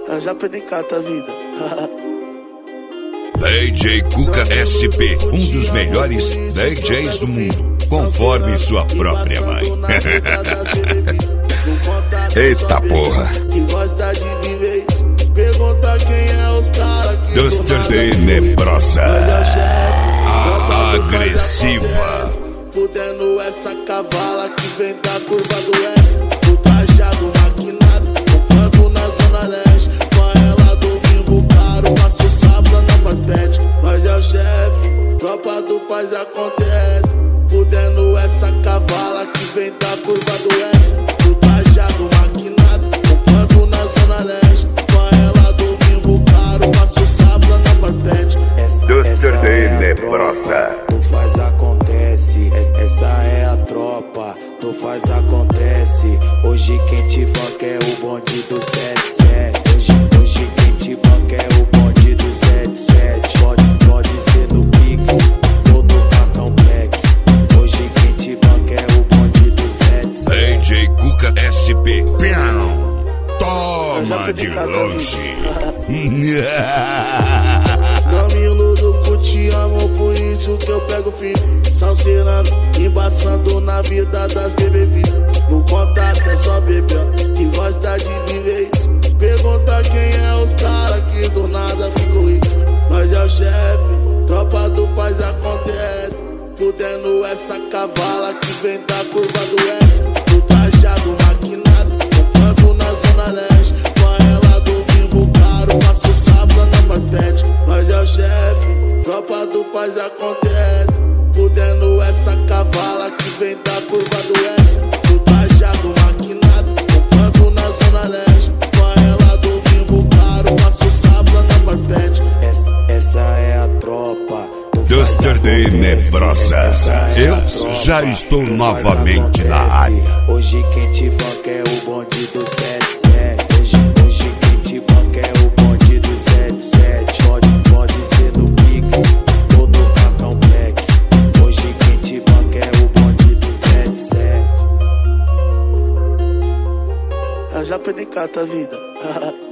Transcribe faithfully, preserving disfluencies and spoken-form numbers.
Eu já perdi cata vida. D J Cuca S P, um dos melhores D Js do mundo, conforme sua própria mãe. Eita porra. Duster D Nebrosa, a agressiva. Fudendo essa cavala que vem da curva do S. O trajado maquinado, comprando na zona leste. Com ela domingo caro, passo sábado na marpete. Mas é o chefe, tropa do paz acontece. Fudendo essa cavala que vem da curva do S. O trajado maquinado, comprando na zona leste. Com ela domingo caro, passo sábado na marpete. Duster D Nebrosa. Faz acontece, essa é a tropa, tu faz acontece. Hoje quem te banca é o bonde do sete sete. Hoje, hoje quem te banca é o bonde do sete sete. Pode, pode ser no Pix ou no cartão Black. Hoje quem te banca é o bonde do sete sete. D J Cuca S P. Pião. Toma de longe. Camilo do cu te amo, por isso que eu pego firme. Salseirando, embaçando na vida das bebê V I P. No contato é só bebê que gosta de viver isso. Pergunta quem é os cara que do nada ficou rico. Mas é o chefe, tropa do paz acontece. Fudendo essa cavala que vem da curva do S. O trajado maquinado, comprando na zona leste. Com ela domingo caro, passo sábado na marpete. Mas é o chefe, tropa do paz acontece. Fudendo essa cavala que vem da curva do S. O trajado maquinado, comprando na zona leste. Com ela domingo caro, passo sábado na marpete. Essa, essa é a tropa. Duster D Nebrosa. Eu já estou novamente na área. Hoje quem te banca é o bonde do sete sete. Hoje, hoje quem te banca é o bonde do sete sete. Pode, pode ser no Pix ou no cartão Black. Hoje quem te banca é o bonde do sete sete. Eu já perdi cata vida.